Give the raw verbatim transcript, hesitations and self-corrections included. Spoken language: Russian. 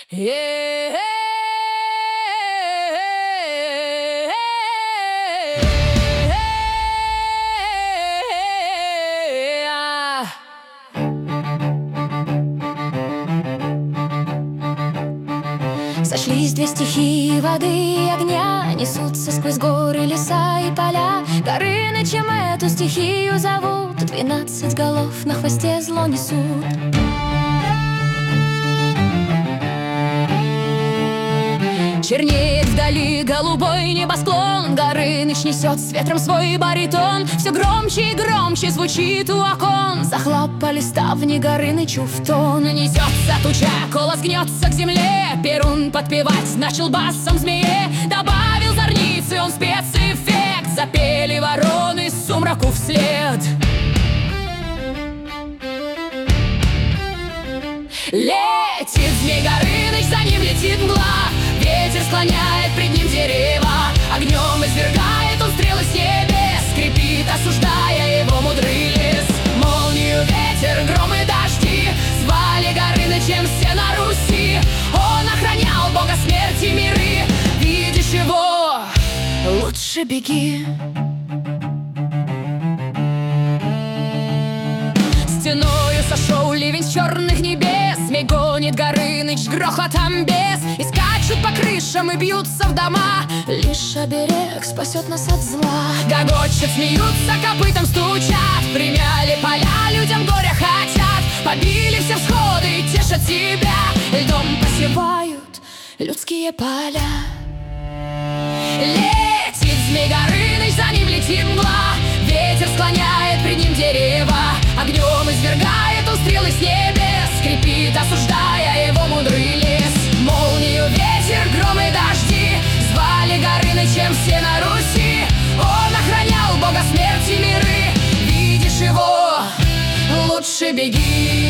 Yeah. Сошлись две стихии воды и огня, несутся сквозь горы, леса и поля. Горынычем эту стихию зовут, двенадцать голов на хвосте зло несут. Чернеет вдали голубой небосклон, Горыныч несет с ветром свой баритон. Все громче и громче звучит у окон, захлопали ставни Горынычу в тон. Несется туча, колос гнется к земле, Перун подпевать начал басом змее. Добавил зорницы он спецэффект, запели вороны сумраку вслед. Летит змей Горыныч, за ним летит мгла, ветер склоняет пред ним дерева, огнем извергает он стрелы с небес, скрипит, осуждая его мудрый лес. Молнию, ветер, гром и дожди звали Горынычем все на Руси. Он охранял бога смерти миры, видишь его, лучше беги. Стеною сошел ливень с черных небес, змей гонит Горыныч с грохотом бес, и скачут по крышам и бьются в дома. Лишь оберег спасет нас от зла. Гогочат, смеются, копытом стучат, примяли поля, людям горя хотят, побили все всходы и тешат себя, льдом посевают людские поля. Летит змей Горыныч, за ним летит мгла, ветер склоняет пред ним дерева, огнем извергает он стрелы с небес, скрипит, осуждая его мудрый лес. Молнию, ветер, гром и дожди звали Горынычем все на Руси. Он охранял бога смерти миры, видишь его, лучше беги.